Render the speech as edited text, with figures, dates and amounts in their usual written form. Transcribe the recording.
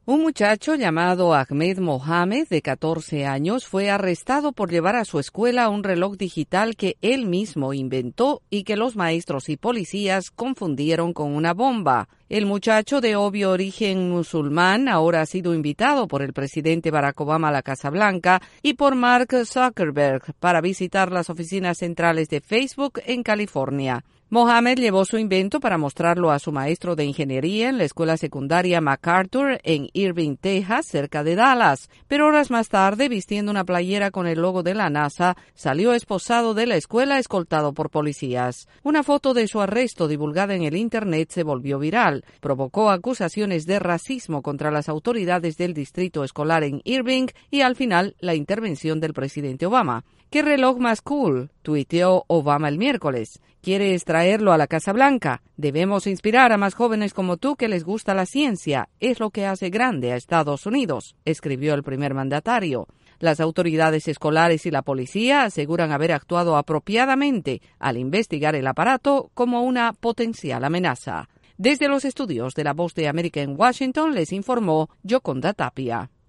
Un muchacho llamado Ahmed Mohamed, de 14 años, fue arrestado por llevar a su escuela un reloj digital que él mismo inventó y que los maestros y policías confundieron con una bomba. El muchacho, de obvio origen musulmán, ahora ha sido invitado por el presidente Barack Obama a la Casa Blanca y por Mark Zuckerberg para visitar las oficinas centrales de Facebook en California. Mohamed llevó su invento para mostrarlo a su maestro de ingeniería en la escuela secundaria MacArthur en Irving, Texas, cerca de Dallas. Pero horas más tarde, vistiendo una playera con el logo de la NASA, salió esposado de la escuela escoltado por policías. Una foto de su arresto divulgada en el Internet se volvió viral. Provocó acusaciones de racismo contra las autoridades del distrito escolar en Irving y al final la intervención del presidente Obama. ¿Qué reloj más cool?, tuiteó Obama el miércoles. ¿Quieres traerlo a la Casa Blanca? Debemos inspirar a más jóvenes como tú que les gusta la ciencia. Es lo que hace grande a Estados Unidos, escribió el primer mandatario. Las autoridades escolares y la policía aseguran haber actuado apropiadamente al investigar el aparato como una potencial amenaza. Desde los estudios de La Voz de América en Washington les informó Yoconda Tapia.